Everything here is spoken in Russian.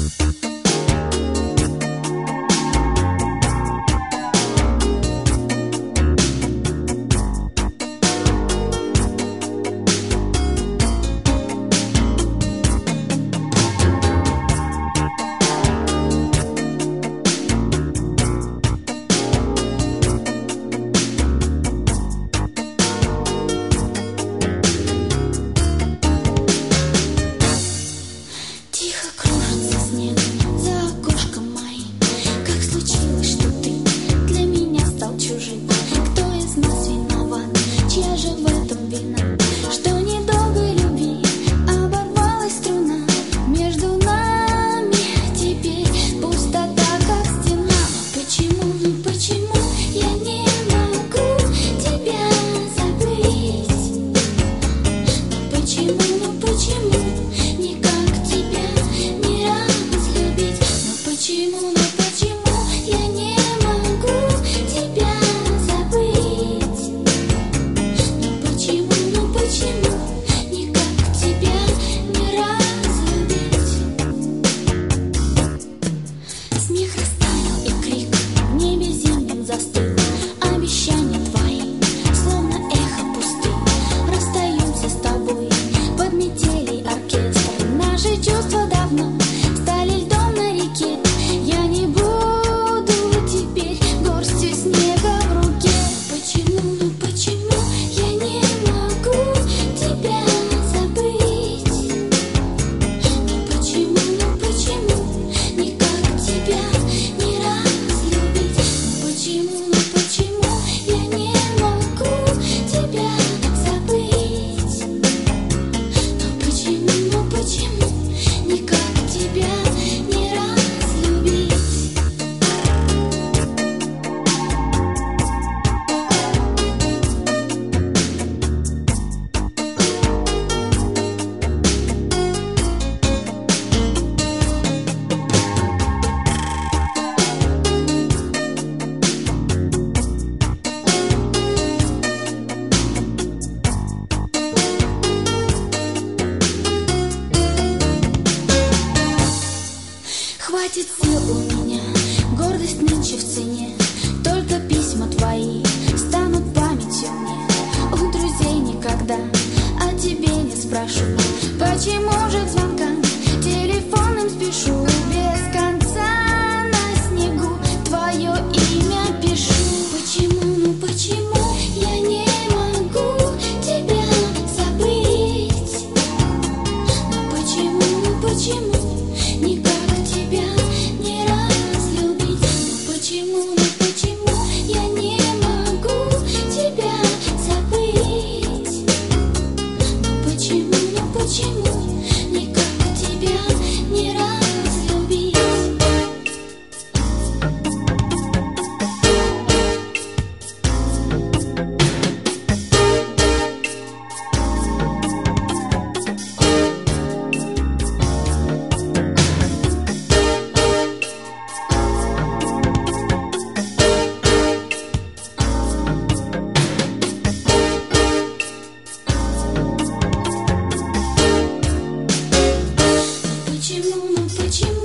Хватит сил у меня, гордость нынче в цене. Только письма твои станут памятью мне. У друзей никогда о тебе не спрошу, почему же к звонкам телефонным спешу. Без конца на снегу твое имя пишу. Почему, ну почему я не могу тебя забыть? Ну почему никак тебя не разлюбить? Ну почему я не могу тебя забыть? Ну почему никак тебя не разлюбить? Почему